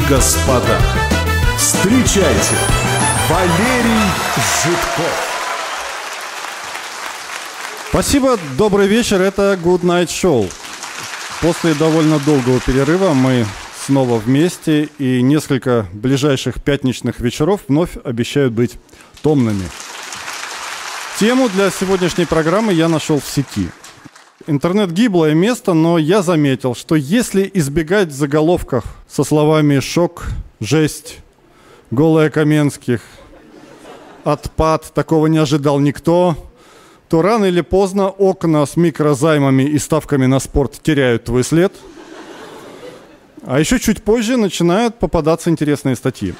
господа, встречайте, Валерий Жидков. Спасибо, добрый вечер, это Good Night Show. После довольно долгого перерыва мы снова вместе, и несколько ближайших пятничных вечеров вновь обещают быть томными. Тему для сегодняшней программы я нашел в сети. Интернет — гиблое место, но я заметил, что если избегать заголовков со словами «шок», «жесть», «голая Каменских», «отпад», «такого не ожидал никто», то рано или поздно окна с микрозаймами и ставками на спорт теряют твой след. А еще чуть позже начинают попадаться интересные статьи.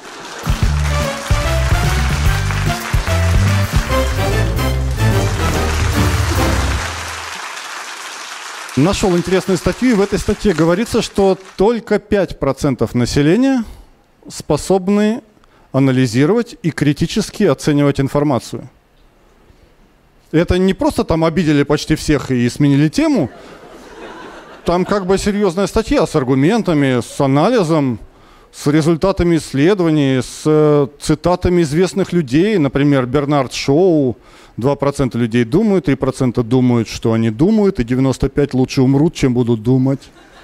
Нашел интересную статью, и в этой статье говорится, что только 5% населения способны анализировать и критически оценивать информацию. Это не просто там обидели почти всех и сменили тему. Там как бы серьезная статья с аргументами, с анализом, с результатами исследований, с цитатами известных людей. Например, Бернард Шоу. 2% людей думают, 3% думают, что они думают, и 95% лучше умрут, чем будут думать.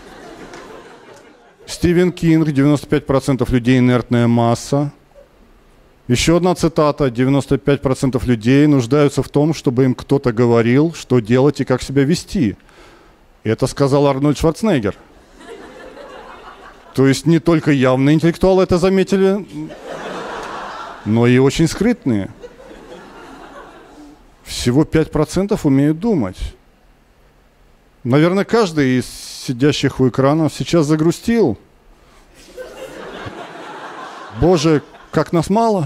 Стивен Кинг. 95% людей инертная масса. Еще одна цитата. 95% людей нуждаются в том, чтобы им кто-то говорил, что делать и как себя вести. Это сказал Арнольд Шварценеггер. То есть не только явные интеллектуалы это заметили, но и очень скрытные. Всего 5% умеют думать. Наверное, каждый из сидящих у экранов сейчас загрустил. Боже, как нас мало.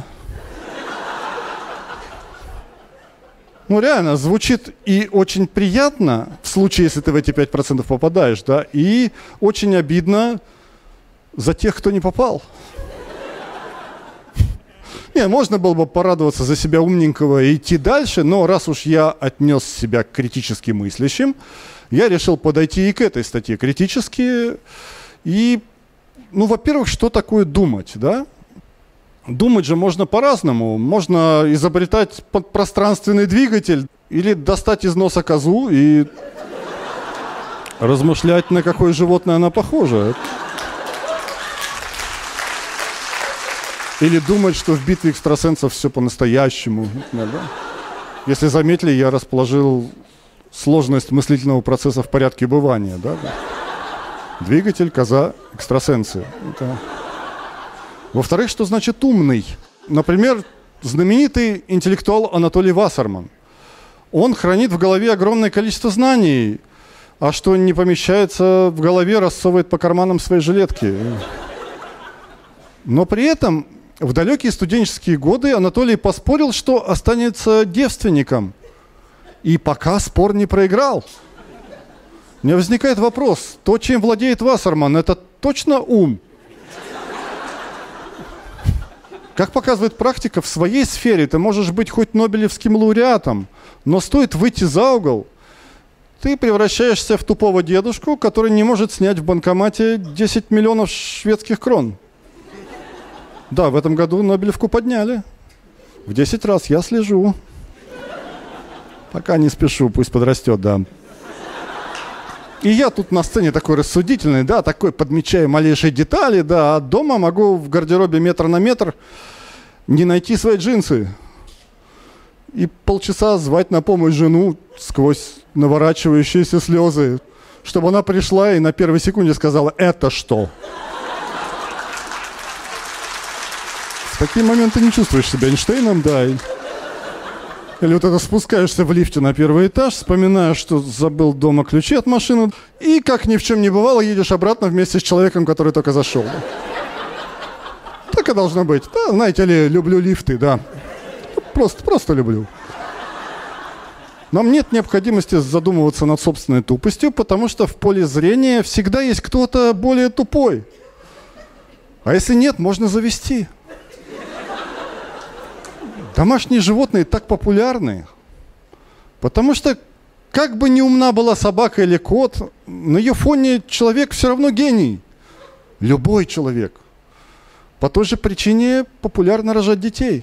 Ну, реально, звучит и очень приятно, в случае, если ты в эти 5% попадаешь, да, и очень обидно за тех, кто не попал. Не, можно было бы порадоваться за себя умненького и идти дальше, но раз уж я отнес себя к критически мыслящим, я решил подойти и к этой статье критически. И, ну, во-первых, что такое думать, да? Думать же можно по-разному. Можно изобретать подпространственный двигатель или достать из носа козу и размышлять, на какое животное она похожа. Или думать, что в битве экстрасенсов все по-настоящему. Да? Если заметили, я расположил сложность мыслительного процесса в порядке бывания. Да? Двигатель, коза, экстрасенсы. Это... Во-вторых, что значит умный? Например, знаменитый интеллектуал Анатолий Вассерман. Он хранит в голове огромное количество знаний, а что не помещается в голове, рассовывает по карманам своей жилетки. Но при этом в далекие студенческие годы Анатолий поспорил, что останется девственником. И пока спор не проиграл. У меня возникает вопрос, то, чем владеет Вассерман, это точно ум? Как показывает практика, в своей сфере ты можешь быть хоть нобелевским лауреатом, но стоит выйти за угол, ты превращаешься в тупого дедушку, который не может снять в банкомате 10 миллионов шведских крон. Да, в этом году Нобелевку подняли. В 10 раз я слежу. Пока не спешу, пусть подрастет, да. И я тут на сцене такой рассудительный, да, такой подмечаю малейшие детали, да, а дома могу в гардеробе метр на метр не найти свои джинсы. И полчаса звать на помощь жену сквозь наворачивающиеся слезы, чтобы она пришла и на первой секунде сказала: «Это что?» В такие моменты не чувствуешь себя Эйнштейном, да. Или вот это спускаешься в лифте на первый этаж, вспоминаешь, что забыл дома ключи от машины, и, как ни в чем не бывало, едешь обратно вместе с человеком, который только зашел. Да? Так и должно быть. Да, знаете ли, люблю лифты, да. Просто люблю. Нам нет необходимости задумываться над собственной тупостью, потому что в поле зрения всегда есть кто-то более тупой. А если нет, можно завести. Домашние животные так популярны, потому что, как бы ни умна была собака или кот, на ее фоне человек все равно гений. Любой человек. По той же причине популярно рожать детей.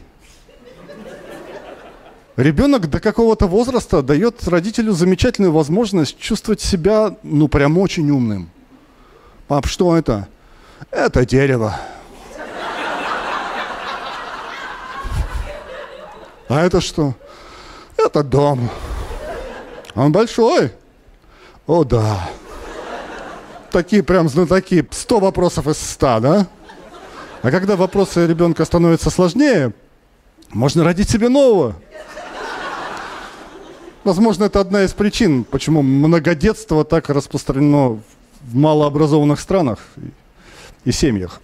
Ребенок до какого-то возраста дает родителю замечательную возможность чувствовать себя, ну, прям очень умным. Пап, что это? Это дерево. А это что? Это дом. Он большой? О, да. Такие прям знатоки. 100 вопросов из 100, да? А когда вопросы ребенка становятся сложнее, можно родить себе нового. Возможно, это одна из причин, почему многодетство так распространено в малообразованных странах и семьях.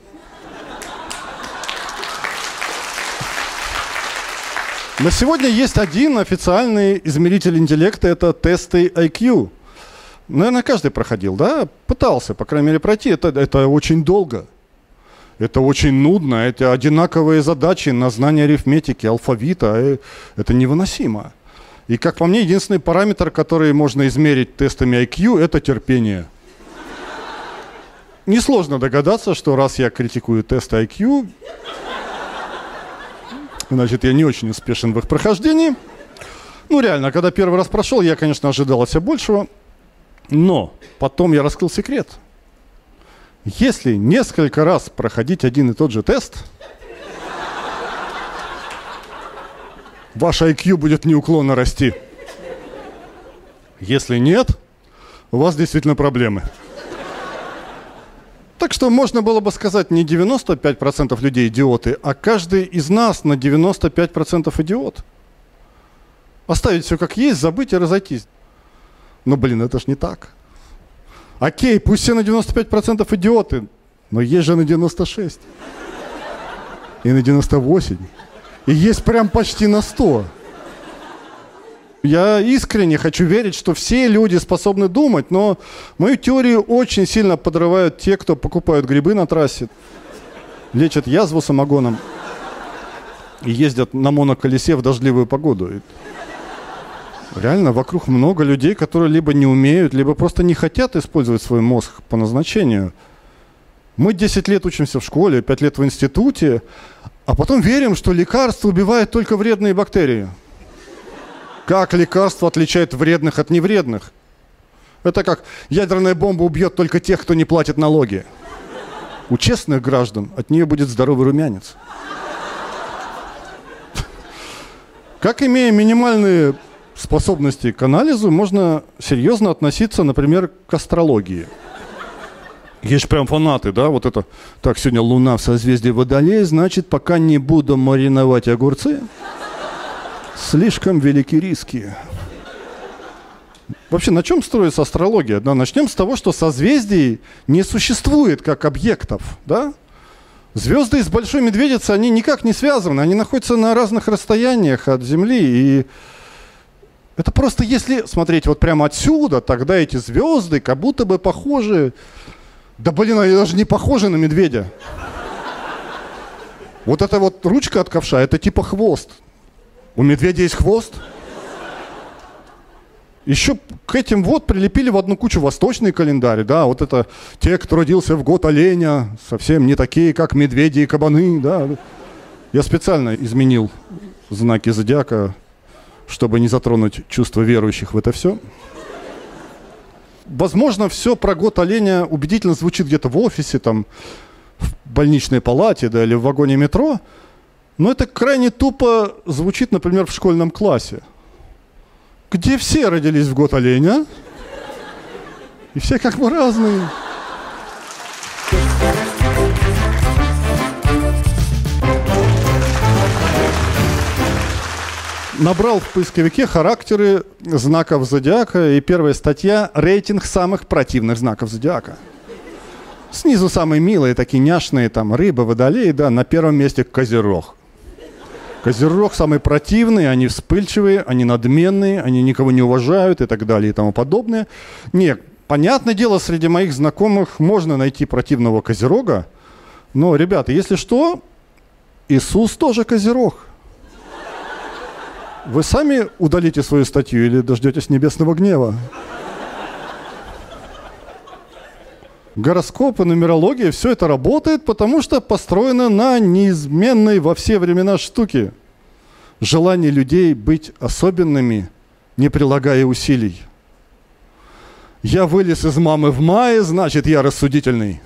На сегодня есть один официальный измеритель интеллекта, это тесты IQ. Наверное, каждый проходил, да? Пытался, по крайней мере, пройти. Это очень долго. Это очень нудно. Это одинаковые задачи на знание арифметики, алфавита. Это невыносимо. И, как по мне, единственный параметр, который можно измерить тестами IQ, это терпение. Несложно догадаться, что раз я критикую тесты IQ, значит, я не очень успешен в их прохождении. Ну, реально, когда первый раз прошел, я, конечно, ожидал от себя большего. Но потом я раскрыл секрет. Если несколько раз проходить один и тот же тест, ваш IQ будет неуклонно расти. Если нет, у вас действительно проблемы. Так что можно было бы сказать, не 95% людей идиоты, а каждый из нас на 95% идиот. Оставить все как есть, забыть и разойтись. Но, блин, это ж не так. Окей, пусть все на 95% идиоты, но есть же на 96. И на 98. И есть прям почти на 100. Я искренне хочу верить, что все люди способны думать, но мою теорию очень сильно подрывают те, кто покупают грибы на трассе, лечат язву самогоном и ездят на моноколесе в дождливую погоду. Реально, вокруг много людей, которые либо не умеют, либо просто не хотят использовать свой мозг по назначению. Мы 10 лет учимся в школе, 5 лет в институте, а потом верим, что лекарства убивают только вредные бактерии. Как лекарство отличает вредных от невредных? Это как ядерная бомба убьет только тех, кто не платит налоги. У честных граждан от нее будет здоровый румянец. Как, имея минимальные способности к анализу, можно серьезно относиться, например, к астрологии. Есть прям фанаты, да, вот это. Так, сегодня Луна в созвездии Водолея, значит, пока не буду мариновать огурцы, слишком велики риски. Вообще, на чем строится астрология? Да, начнем с того, что созвездий не существует как объектов, да? Звезды из Большой Медведицы, они никак не связаны, они находятся на разных расстояниях от Земли, и это просто если смотреть вот прямо отсюда, тогда эти звезды как будто бы похожи. Да блин, они даже не похожи на медведя. Вот эта вот ручка от ковша, это типа хвост. У медведя есть хвост? Еще к этим вот прилепили в одну кучу восточный календарь, да, вот это те, кто родился в год оленя, совсем не такие, как медведи и кабаны, да. Я специально изменил знаки зодиака, чтобы не затронуть чувства верующих в это все. Возможно, все про год оленя убедительно звучит где-то в офисе, там, в больничной палате, да, или в вагоне метро, но это крайне тупо звучит, например, в школьном классе, где все родились в год оленя, и все как бы разные. Набрал в поисковике характеры знаков зодиака, и первая статья — рейтинг самых противных знаков зодиака. Снизу самые милые, такие няшные, там, рыба, водолей, да, на первом месте Козерог. Козерог самый противный, они вспыльчивые, они надменные, они никого не уважают и так далее и тому подобное. Нет, понятное дело, среди моих знакомых можно найти противного Козерога, но, ребята, если что, Иисус тоже Козерог. Вы сами удалите свою статью или дождетесь небесного гнева? Гороскопы, нумерология, все это работает, потому что построено на неизменной во все времена штуке. Желание людей быть особенными, не прилагая усилий. Я вылез из мамы в мае, значит, я рассудительный.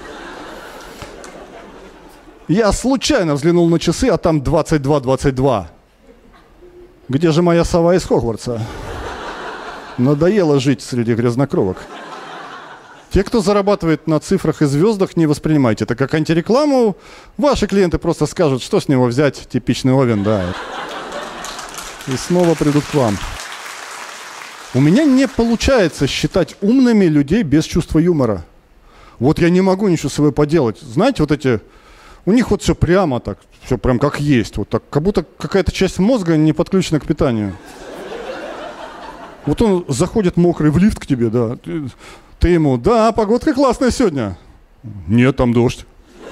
Я случайно взглянул на часы, а там 22:22. Где же моя сова из Хогвартса? Надоело жить среди грязнокровок. Те, кто зарабатывает на цифрах и звездах, не воспринимайте это как антирекламу. Ваши клиенты просто скажут, что с него взять, типичный Овен, да. И снова придут к вам. У меня не получается считать умными людей без чувства юмора. Вот я не могу ничего с собой поделать. Знаете, вот эти... У них вот все прямо так, все прям как есть. Вот так, как будто какая-то часть мозга не подключена к питанию. Вот он заходит мокрый в лифт к тебе, да. Ты ему: да, погодка классная сегодня. Нет, там дождь.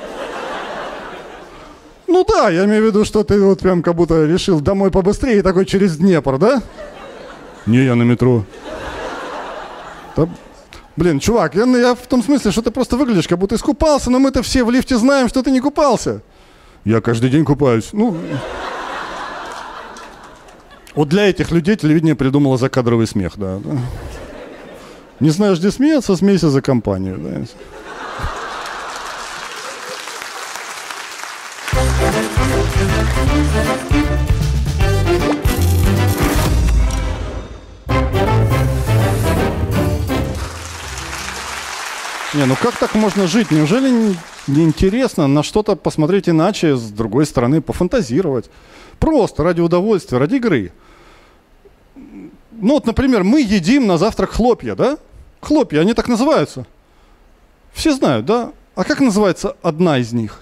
Ну да, я имею в виду, что ты вот прям как будто решил домой побыстрее, такой через Днепр, да? Не, я на метро. Да, блин, чувак, я в том смысле, что ты просто выглядишь, как будто искупался, но мы-то все в лифте знаем, что ты не купался. Я каждый день купаюсь. Ну, вот для этих людей телевидение придумало закадровый смех, да. Не знаешь, где смеяться, смейся за компанию, да. Не, ну как так можно жить? Неужели не интересно на что-то посмотреть иначе, с другой стороны, пофантазировать? Просто ради удовольствия, ради игры. Ну вот, например, мы едим на завтрак хлопья, да? Хлопья, они так называются. Все знают, да? А как называется одна из них?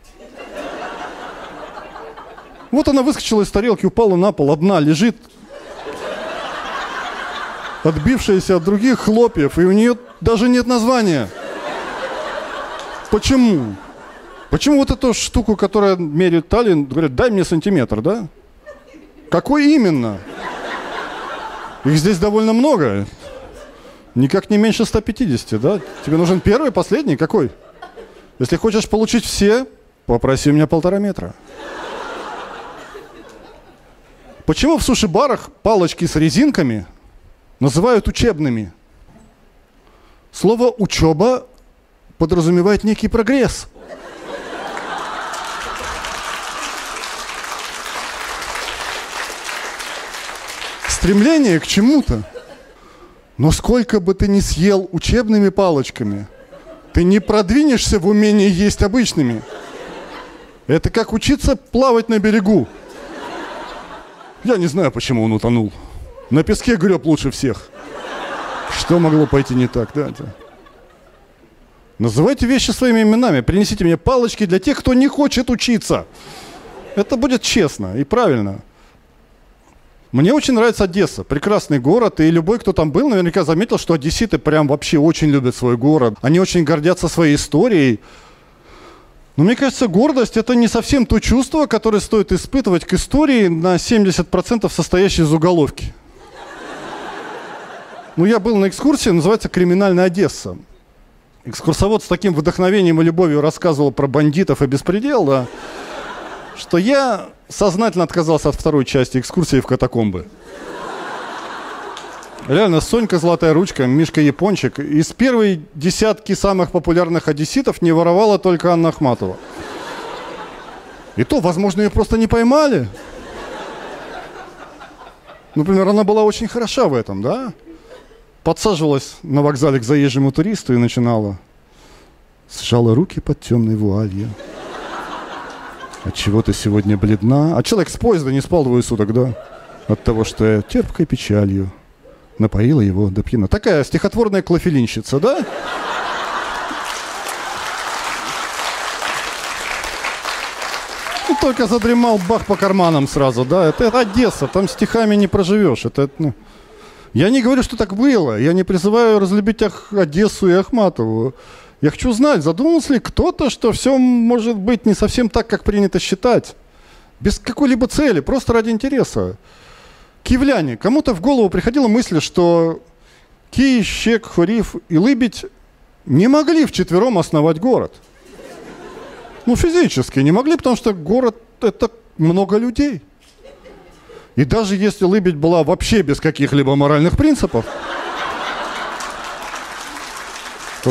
Вот она выскочила из тарелки, упала на пол, одна лежит, отбившаяся от других хлопьев, и у нее даже нет названия. Почему? Почему вот эту штуку, которая меряет талию, говорят: дай мне сантиметр, да? Какой именно? Их здесь довольно много. Никак не меньше 150, да? Тебе нужен первый, последний? Какой? Если хочешь получить все, попроси у меня 1,5 метра. Почему в суши-барах палочки с резинками называют учебными? Слово «учеба» подразумевает некий прогресс. Стремление к чему-то. Но сколько бы ты ни съел учебными палочками, ты не продвинешься в умении есть обычными. Это как учиться плавать на берегу. Я не знаю, почему он утонул. На песке греб лучше всех. Что могло пойти не так, да? Называйте вещи своими именами. Принесите мне палочки для тех, кто не хочет учиться. Это будет честно и правильно. Мне очень нравится Одесса. Прекрасный город. И любой, кто там был, наверняка заметил, что одесситы прям вообще очень любят свой город. Они очень гордятся своей историей. Но мне кажется, гордость — это не совсем то чувство, которое стоит испытывать к истории, на 70% состоящей из уголовки. Ну, я был на экскурсии, называется «Криминальная Одесса». Экскурсовод с таким вдохновением и любовью рассказывал про бандитов и беспредел, да, что я сознательно отказался от второй части экскурсии в катакомбы. Реально, Сонька Золотая Ручка, Мишка Япончик. Из первой десятки самых популярных одесситов не воровала только Анна Ахматова. И то, возможно, ее просто не поймали. Например, она была очень хороша в этом, да? Подсаживалась на вокзале к заезжему туристу и начинала: сжала руки под темной вуалью. Отчего ты сегодня бледна? А человек с поезда не спал 2 суток, да? От того, что я терпкой печалью напоила его до пьяна. Такая стихотворная клофелинщица, да? И только задремал, бах по карманам сразу, да? Это Одесса, там стихами не проживешь. Это, ну... Я не говорю, что так было. Я не призываю разлюбить Одессу и Ахматову. Я хочу знать, задумался ли кто-то, что все может быть не совсем так, как принято считать. Без какой-либо цели, просто ради интереса. Киевляне. Кому-то в голову приходила мысль, что Кий, Щек, Хорив и Лыбедь не могли вчетвером основать город. Ну, физически не могли, потому что город – это много людей. И даже если Лыбедь была вообще без каких-либо моральных принципов, то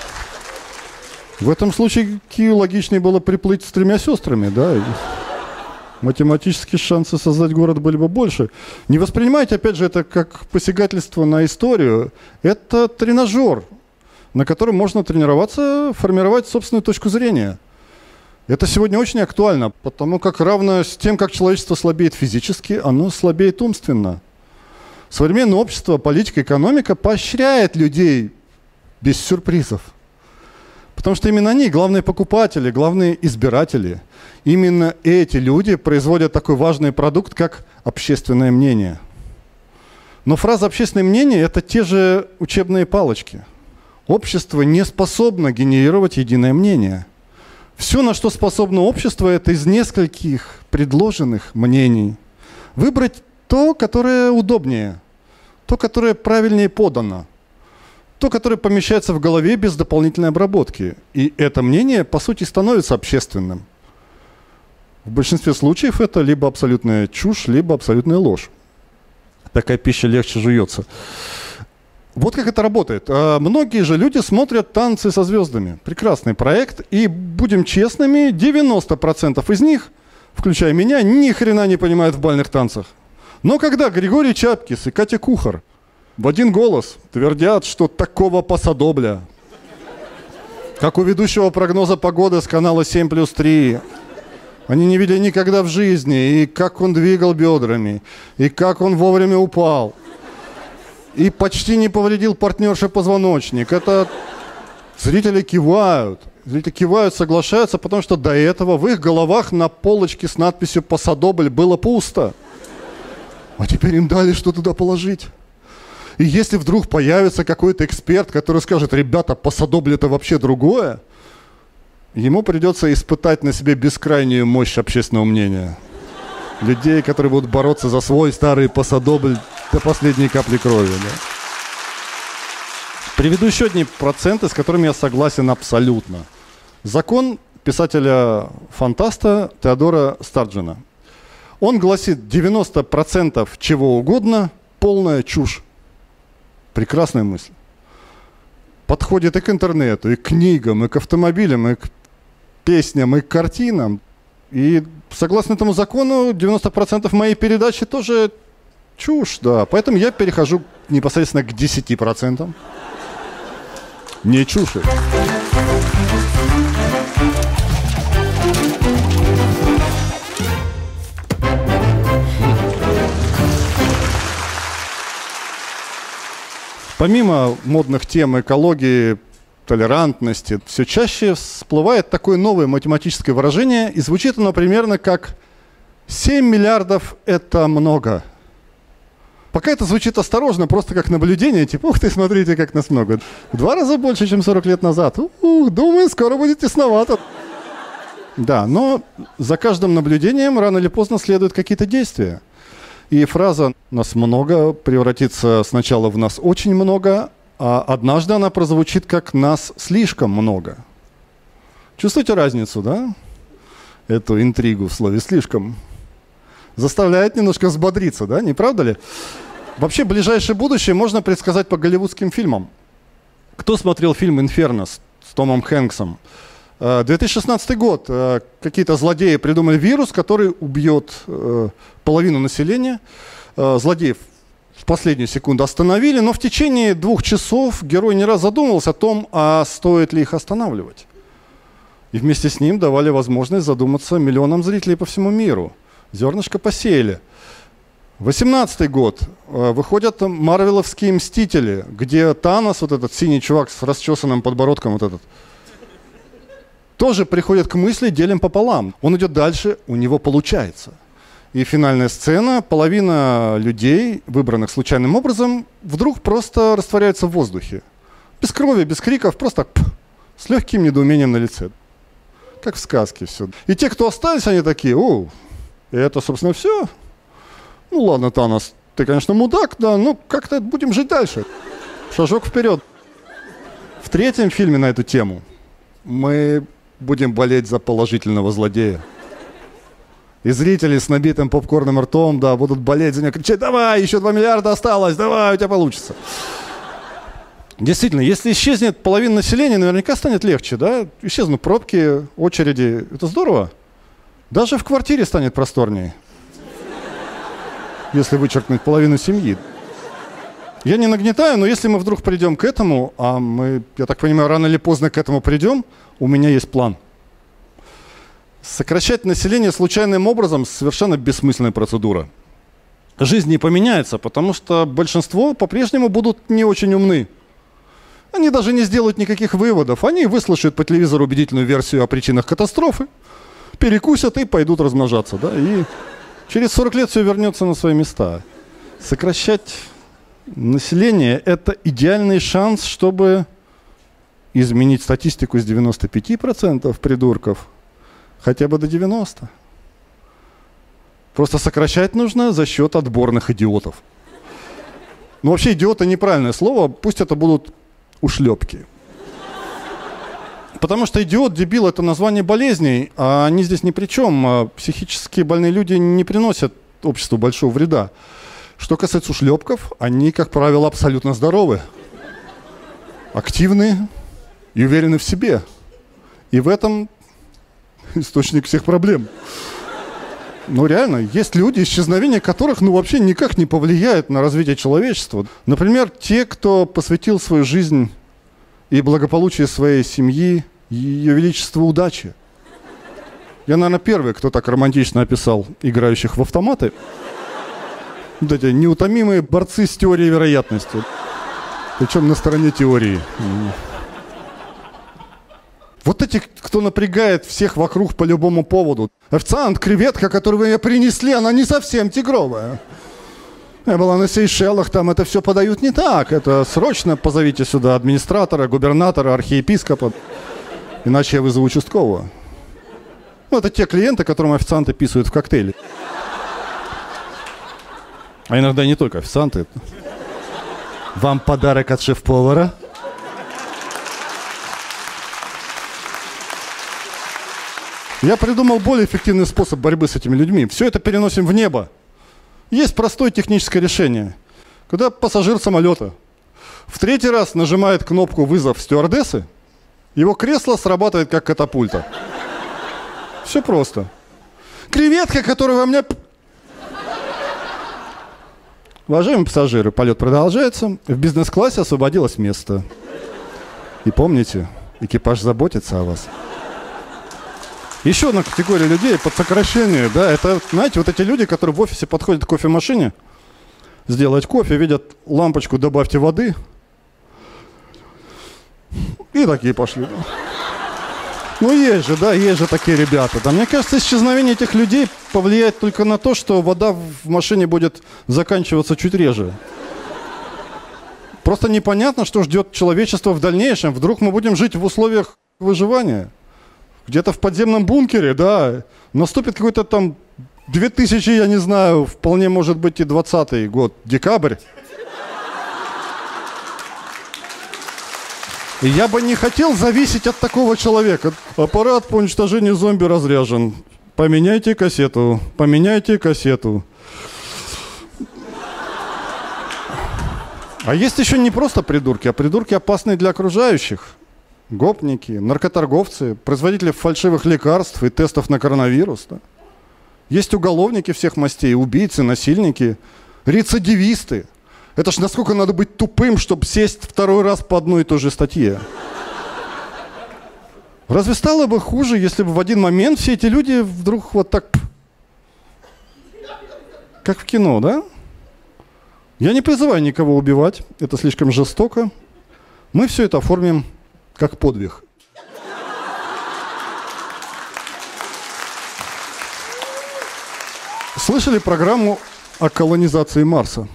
в этом случае Кию логичнее было приплыть с 3 сестрами, да, и математические шансы создать город были бы больше. Не воспринимайте, опять же, это как посягательство на историю. Это тренажер, на котором можно тренироваться, формировать собственную точку зрения. Это сегодня очень актуально, потому как равно с тем, как человечество слабеет физически, оно слабеет умственно. Современное общество, политика, экономика поощряет людей без сюрпризов. Потому что именно они главные покупатели, главные избиратели. Именно эти люди производят такой важный продукт, как общественное мнение. Но фраза «общественное мнение» — это те же учебные палочки. Общество не способно генерировать единое мнение. Все, на что способно общество, это из нескольких предложенных мнений выбрать то, которое удобнее, то, которое правильнее подано, то, которое помещается в голове без дополнительной обработки. И это мнение, по сути, становится общественным. В большинстве случаев это либо абсолютная чушь, либо абсолютная ложь. Такая пища легче жуется. Вот как это работает. Многие же люди смотрят «Танцы со звездами». Прекрасный проект. И, будем честными, 90% из них, включая меня, ни хрена не понимают в бальных танцах. Но когда Григорий Чапкис и Катя Кухар в один голос твердят, что такого пасодобля, как у ведущего прогноза погоды с канала 7+3, они не видели никогда в жизни, и как он двигал бедрами, и как он вовремя упал, и почти не повредил партнерше позвоночник. Это зрители кивают. Зрители кивают, соглашаются, потому что до этого в их головах на полочке с надписью «Пасодобль» было пусто. А теперь им дали что туда положить. И если вдруг появится какой-то эксперт, который скажет: ребята, пасодобль — это вообще другое, ему придется испытать на себе бескрайнюю мощь общественного мнения. Людей, которые будут бороться за свой старый пасодобль до последней капли крови. Да. Приведу еще одни проценты, с которыми я согласен абсолютно. Закон писателя-фантаста Теодора Старджена. Он гласит: 90% чего угодно – полная чушь. Прекрасная мысль. Подходит и к интернету, и к книгам, и к автомобилям, и к песням, и к картинам. И согласно этому закону 90% моей передачи тоже чушь, да. Поэтому я перехожу непосредственно к 10%. Не чуши. Помимо модных тем экологии, толерантности, все чаще всплывает такое новое математическое выражение, и звучит оно примерно как 7 миллиардов – это много. Пока это звучит осторожно, просто как наблюдение, типа: ух ты, смотрите, как нас много. В 2 раза больше, чем 40 лет назад. Думаю, скоро будет тесновато. Да, но за каждым наблюдением рано или поздно следуют какие-то действия. И фраза «нас много» превратится сначала в «нас очень много», а однажды она прозвучит как «нас слишком много». Чувствуете разницу, да? Эту интригу в слове «слишком». Заставляет немножко взбодриться, да? Не правда ли? Вообще, ближайшее будущее можно предсказать по голливудским фильмам. Кто смотрел фильм «Инферно» с Томом Хэнксом? 2016 год. Какие-то злодеи придумали вирус, который убьет половину населения. Злодеев в последнюю секунду остановили, но в течение 2 часов герой не раз задумывался о том, а стоит ли их останавливать. И вместе с ним давали возможность задуматься миллионам зрителей по всему миру. Зернышко посеяли. 2018 год. Выходят марвеловские «Мстители», где Танос, вот этот синий чувак с расчесанным подбородком, вот этот, тоже приходит к мысли «делим пополам». Он идет дальше, у него получается. И финальная сцена: половина людей, выбранных случайным образом, вдруг просто растворяется в воздухе. Без крови, без криков, просто с легким недоумением на лице. Как в сказке все. И те, кто остались, они такие: о, это, собственно, все? Ну ладно, Танос, ты, конечно, мудак, да, но как-то будем жить дальше. Шажок вперед. В третьем фильме на эту тему мы будем болеть за положительного злодея. И зрители с набитым попкорным ртом, да, будут болеть за него, кричать: давай, еще 2 миллиарда осталось, давай, у тебя получится. Действительно, если исчезнет половина населения, наверняка станет легче, да? Исчезнут пробки, очереди. Это здорово. Даже в квартире станет просторнее, если вычеркнуть половину семьи. Я не нагнетаю, но если мы вдруг придем к этому, а мы, я так понимаю, рано или поздно к этому придем, у меня есть план. Сокращать население случайным образом – совершенно бессмысленная процедура. Жизнь не поменяется, потому что большинство по-прежнему будут не очень умны. Они даже не сделают никаких выводов. Они выслушают по телевизору убедительную версию о причинах катастрофы, перекусят и пойдут размножаться. Да? И через 40 лет все вернется на свои места. Сокращать население – это идеальный шанс, чтобы изменить статистику с 95% придурков хотя бы до 90%. Просто сокращать нужно за счет отборных идиотов. Но вообще идиоты – неправильное слово, пусть это будут ушлепки. Потому что идиот, дебил – это название болезней, а они здесь ни при чем. Психически больные люди не приносят обществу большого вреда. Что касается ушлепков, они, как правило, абсолютно здоровы, активны и уверены в себе. И в этом источник всех проблем. Ну реально, есть люди, исчезновение которых вообще никак не повлияет на развитие человечества. Например, те, кто посвятил свою жизнь и благополучие своей семьи Ее Величеству удачи. Я, наверное, первый, кто так романтично описал играющих в автоматы. Вот эти неутомимые борцы с теорией вероятности. Причем на стороне теории. Вот эти, кто напрягает всех вокруг по любому поводу. Официант, креветка, которую вы мне принесли, она не совсем тигровая. Я была на Сейшелах, там это все подают не так. Это срочно позовите сюда администратора, губернатора, архиепископа. Иначе я вызову участкового. Ну, это те клиенты, которым официанты писают в коктейли. А иногда не только официанты. Вам подарок от шеф-повара. Я придумал более эффективный способ борьбы с этими людьми. Все это переносим в небо. Есть простое техническое решение. Когда пассажир самолета в 3-й раз нажимает кнопку «Вызов стюардессы», его кресло срабатывает как катапульта. Все просто. Креветка, которую во мне... Уважаемые пассажиры, полет продолжается. В бизнес-классе освободилось место. И помните, экипаж заботится о вас. Еще одна категория людей под сокращение, да, это, знаете, вот эти люди, которые в офисе подходят к кофемашине, сделать кофе, видят лампочку «добавьте воды», и такие пошли. Да. Ну, есть же такие ребята. Да, мне кажется, исчезновение этих людей повлияет только на то, что вода в машине будет заканчиваться чуть реже. Просто непонятно, что ждет человечество в дальнейшем. Вдруг мы будем жить в условиях выживания. Где-то в подземном бункере, да, наступит какой-то там 2000, я не знаю, вполне может быть и 20-й год, декабрь. И я бы не хотел зависеть от такого человека. Аппарат по уничтожению зомби разряжен. Поменяйте кассету, поменяйте кассету. А есть еще не просто придурки, а придурки опасные для окружающих. Гопники, наркоторговцы, производители фальшивых лекарств и тестов на коронавирус. Да? Есть уголовники всех мастей, убийцы, насильники, рецидивисты. Это ж насколько надо быть тупым, чтобы сесть 2-й раз по одной и той же статье. Разве стало бы хуже, если бы в один момент все эти люди вдруг вот так... Как в кино, да? Я не призываю никого убивать, это слишком жестоко. Мы все это оформим как подвиг. Слышали программу о колонизации Марса?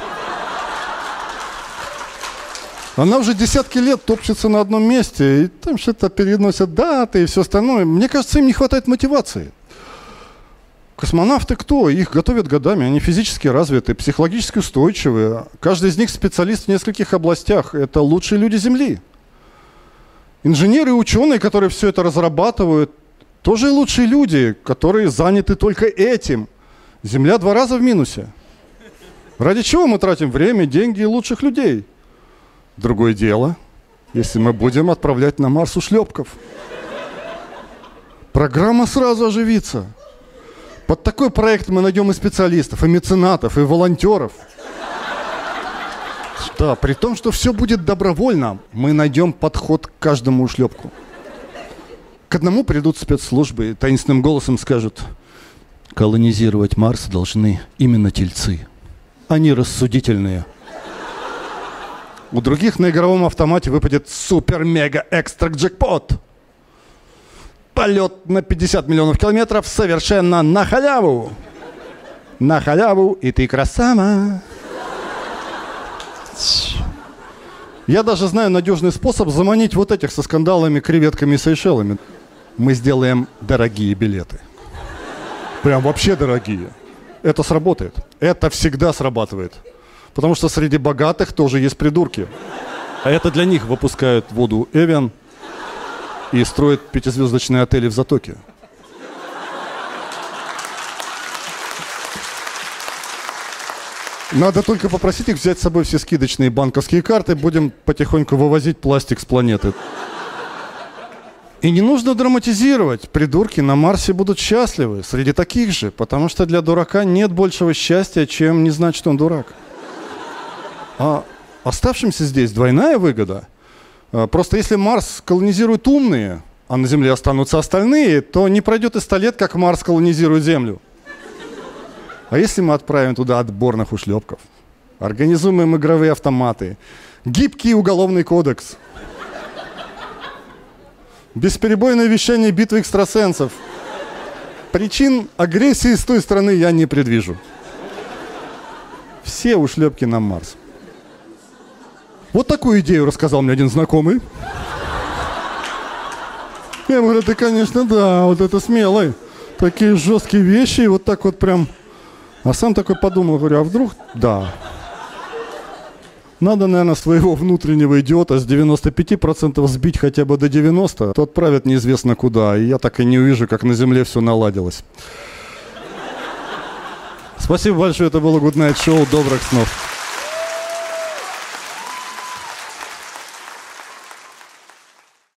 Она уже десятки лет топчется на одном месте, и там что-то переносят даты и все остальное. Мне кажется, им не хватает мотивации. Космонавты кто? Их готовят годами, они физически развиты, психологически устойчивые. Каждый из них специалист в нескольких областях. Это лучшие люди Земли. Инженеры и ученые, которые все это разрабатывают, тоже лучшие люди, которые заняты только этим. Земля 2 раза в минусе. Ради чего мы тратим время, деньги и лучших людей? Другое дело, если мы будем отправлять на Марс ушлепков. Программа сразу оживится. Под такой проект мы найдем и специалистов, и меценатов, и волонтеров. Да, при том, что все будет добровольно, мы найдем подход к каждому ушлепку. К одному придут спецслужбы и таинственным голосом скажут: колонизировать Марс должны именно тельцы. Они рассудительные. У других на игровом автомате выпадет супер-мега-экстра-джекпот. Полет на 50 миллионов километров совершенно на халяву. На халяву, и ты красава. Я даже знаю надежный способ заманить вот этих со скандалами, креветками и Сейшелами. Мы сделаем дорогие билеты. Прям вообще дорогие. Это сработает. Это всегда срабатывает. Потому что среди богатых тоже есть придурки. А это для них выпускают воду Эвиан и строят 5-звездочные отели в Затоке. Надо только попросить их взять с собой все скидочные банковские карты. Будем потихоньку вывозить пластик с планеты. И не нужно драматизировать. Придурки на Марсе будут счастливы среди таких же, потому что для дурака нет большего счастья, чем не знать, что он дурак. А оставшимся здесь двойная выгода. Просто если Марс колонизируют умные, а на Земле останутся остальные, то не пройдет и 100 лет, как Марс колонизирует Землю. А если мы отправим туда отборных ушлепков, организуем им игровые автоматы, гибкий уголовный кодекс, бесперебойное вещание битвы экстрасенсов, причин агрессии с той стороны я не предвижу. Все ушлепки на Марс. Вот такую идею рассказал мне один знакомый. Я говорю: ты, конечно, да, вот это смелый. Такие жесткие вещи, и вот так вот прям. А сам такой подумал, говорю: а вдруг? Да. Надо, наверное, своего внутреннего идиота с 95% сбить хотя бы до 90%, то отправят неизвестно куда. И я так и не увижу, как на Земле все наладилось. Спасибо большое, это было Good Night Show. Добрых снов.